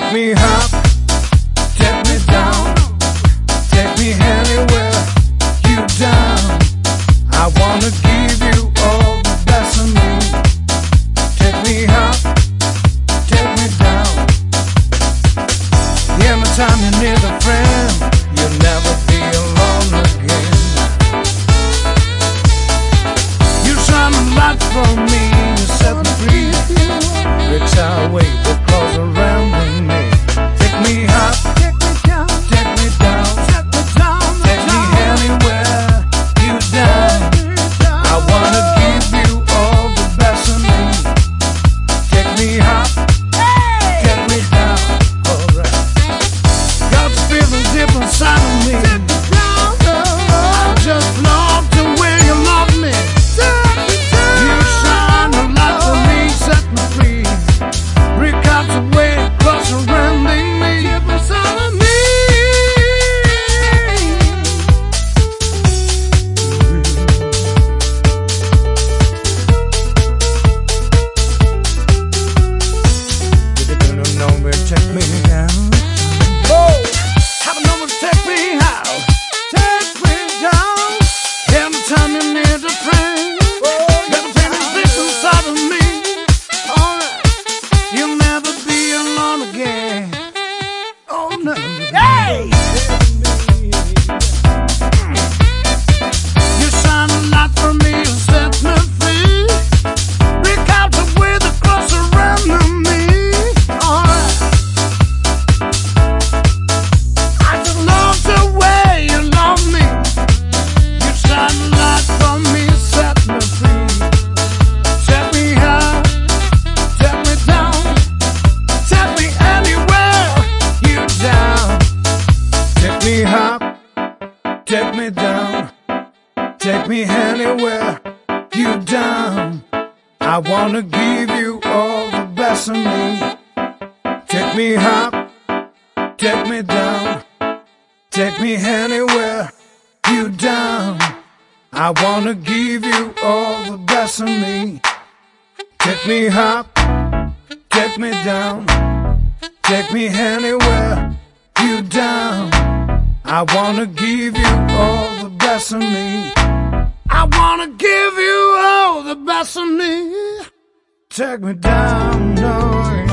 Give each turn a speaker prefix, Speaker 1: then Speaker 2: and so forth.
Speaker 1: Take me up, take me down, take me anywhere you down. I wanna give you all the best of me. Take me up, take me down. Every time you need a friend, you'll never be alone again. You shine a light for me, you set me free. Reach away the clothes around me. Take me up, take me down, take me down, take me anywhere you down. I wanna give you all the best of me. Take me up, take me down, alright. Got the feeling deep inside of me. I just love the way you love me. You shine a light for me, set me free. Break out the way, close surrounding me. Deep inside of me. Take me down. Oh, have a number to take me out. Take me down. Every time you need a friend, got a feeling deep inside of me. Alright, you'll never be alone again. Oh no. Hey! You shine a light for me, you set me free. Break out the way the cross around me. Alright. I just love the way you love me. You shine a light for me, set me free. Take me up, take me down, take me anywhere you down. Take me up, take me down, take me anywhere you down. I wanna give you all the best of me. Take me up, take me down, take me anywhere you down. I wanna give you all the best of me. Take me up, take me down, take me anywhere you down. I wanna give you all the best of me. I wanna give you all the best of me. Take me down, no.